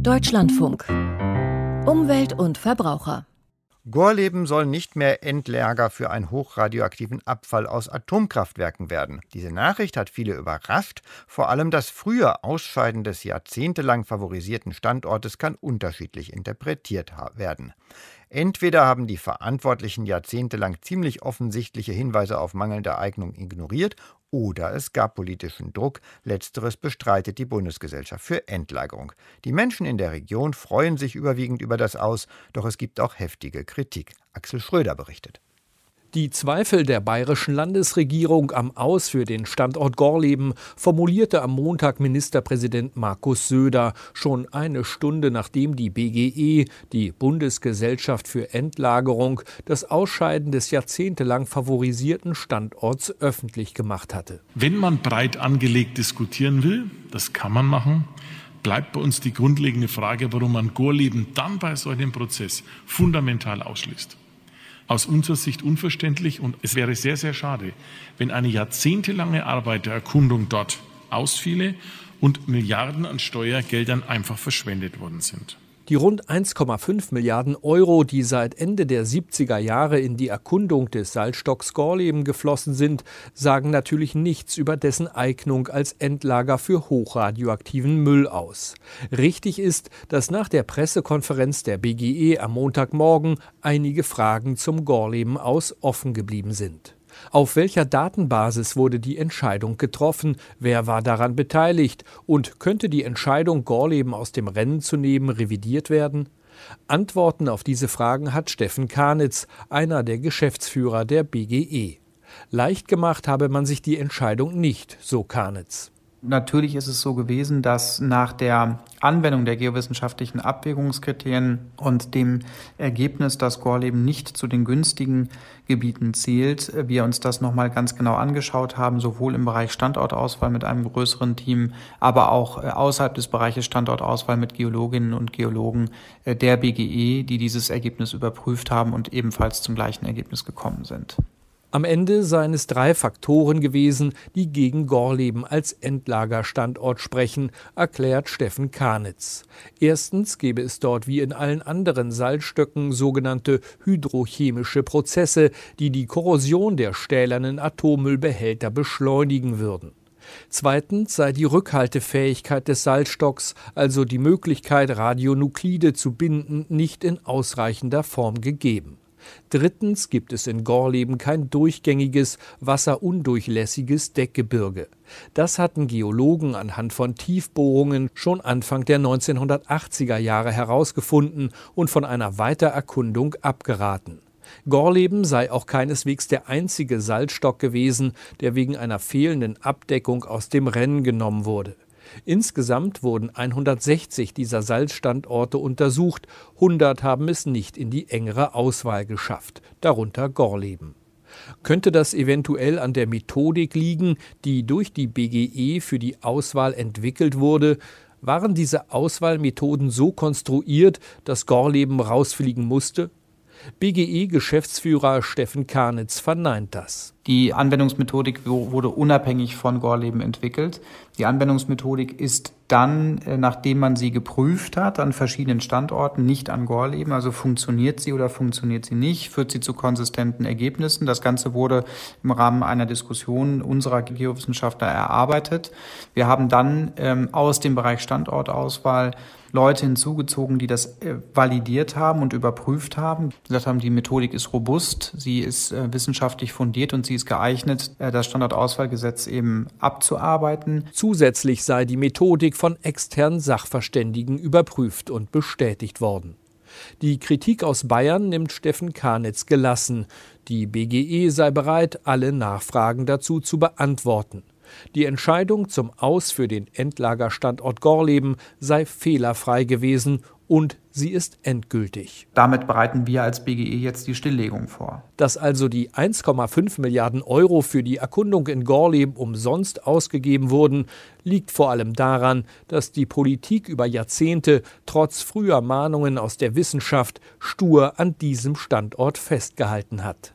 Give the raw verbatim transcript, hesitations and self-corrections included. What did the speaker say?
Deutschlandfunk. Umwelt und Verbraucher. Gorleben soll nicht mehr Endlager für einen hochradioaktiven Abfall aus Atomkraftwerken werden. Diese Nachricht hat viele überrascht. Vor allem das frühe Ausscheiden des jahrzehntelang favorisierten Standortes kann unterschiedlich interpretiert werden. Entweder haben die Verantwortlichen jahrzehntelang ziemlich offensichtliche Hinweise auf mangelnde Eignung ignoriert, oder es gab politischen Druck. Letzteres bestreitet die Bundesgesellschaft für Endlagerung. Die Menschen in der Region freuen sich überwiegend über das Aus, doch es gibt auch heftige Kritik. Axel Schröder berichtet. Die Zweifel der bayerischen Landesregierung am Aus für den Standort Gorleben formulierte am Montag Ministerpräsident Markus Söder, schon eine Stunde nachdem die B G E, die Bundesgesellschaft für Endlagerung, das Ausscheiden des jahrzehntelang favorisierten Standorts öffentlich gemacht hatte. Wenn man breit angelegt diskutieren will, das kann man machen, bleibt bei uns die grundlegende Frage, warum man Gorleben dann bei so einem Prozess fundamental ausschließt. Aus unserer Sicht unverständlich, und es wäre sehr, sehr schade, wenn eine jahrzehntelange Arbeit der Erkundung dort ausfiele und Milliarden an Steuergeldern einfach verschwendet worden sind. Die rund eins Komma fünf Milliarden Euro, die seit Ende der siebziger Jahre in die Erkundung des Salzstocks Gorleben geflossen sind, sagen natürlich nichts über dessen Eignung als Endlager für hochradioaktiven Müll aus. Richtig ist, dass nach der Pressekonferenz der B G E am Montagmorgen einige Fragen zum Gorleben aus offen geblieben sind. Auf welcher Datenbasis wurde die Entscheidung getroffen? Wer war daran beteiligt? Und könnte die Entscheidung, Gorleben aus dem Rennen zu nehmen, revidiert werden? Antworten auf diese Fragen hat Steffen Kanitz, einer der Geschäftsführer der B G E. Leicht gemacht habe man sich die Entscheidung nicht, so Kanitz. Natürlich ist es so gewesen, dass nach der Anwendung der geowissenschaftlichen Abwägungskriterien und dem Ergebnis, dass Gorleben nicht zu den günstigen Gebieten zählt, wir uns das nochmal ganz genau angeschaut haben, sowohl im Bereich Standortauswahl mit einem größeren Team, aber auch außerhalb des Bereiches Standortauswahl mit Geologinnen und Geologen der B G E, die dieses Ergebnis überprüft haben und ebenfalls zum gleichen Ergebnis gekommen sind. Am Ende seien es drei Faktoren gewesen, die gegen Gorleben als Endlagerstandort sprechen, erklärt Steffen Kanitz. Erstens gebe es dort wie in allen anderen Salzstöcken sogenannte hydrochemische Prozesse, die die Korrosion der stählernen Atommüllbehälter beschleunigen würden. Zweitens sei die Rückhaltefähigkeit des Salzstocks, also die Möglichkeit, Radionuklide zu binden, nicht in ausreichender Form gegeben. Drittens gibt es in Gorleben kein durchgängiges, wasserundurchlässiges Deckgebirge. Das hatten Geologen anhand von Tiefbohrungen schon Anfang der neunzehnhundertachtziger Jahre herausgefunden und von einer Weitererkundung abgeraten. Gorleben sei auch keineswegs der einzige Salzstock gewesen, der wegen einer fehlenden Abdeckung aus dem Rennen genommen wurde. Insgesamt wurden hundertsechzig dieser Salzstandorte untersucht, hundert haben es nicht in die engere Auswahl geschafft, darunter Gorleben. Könnte das eventuell an der Methodik liegen, die durch die B G E für die Auswahl entwickelt wurde? Waren diese Auswahlmethoden so konstruiert, dass Gorleben rausfliegen musste? B G E-Geschäftsführer Steffen Kanitz verneint das. Die Anwendungsmethodik wurde unabhängig von Gorleben entwickelt. Die Anwendungsmethodik ist dann, nachdem man sie geprüft hat, an verschiedenen Standorten, nicht an Gorleben, also funktioniert sie oder funktioniert sie nicht, führt sie zu konsistenten Ergebnissen. Das Ganze wurde im Rahmen einer Diskussion unserer Geowissenschaftler erarbeitet. Wir haben dann ähm, aus dem Bereich Standortauswahl Leute hinzugezogen, die das äh, validiert haben und überprüft haben. Die gesagt haben, die Methodik ist robust, sie ist äh, wissenschaftlich fundiert und sie ist geeignet, äh, das Standortauswahlgesetz eben abzuarbeiten. Zusätzlich sei die Methodik von externen Sachverständigen überprüft und bestätigt worden. Die Kritik aus Bayern nimmt Steffen Kanitz gelassen. Die B G E sei bereit, alle Nachfragen dazu zu beantworten. Die Entscheidung zum Aus für den Endlagerstandort Gorleben sei fehlerfrei gewesen und sie ist endgültig. Damit bereiten wir als B G E jetzt die Stilllegung vor. Dass also die eins Komma fünf Milliarden Euro für die Erkundung in Gorleben umsonst ausgegeben wurden, liegt vor allem daran, dass die Politik über Jahrzehnte trotz früher Mahnungen aus der Wissenschaft stur an diesem Standort festgehalten hat.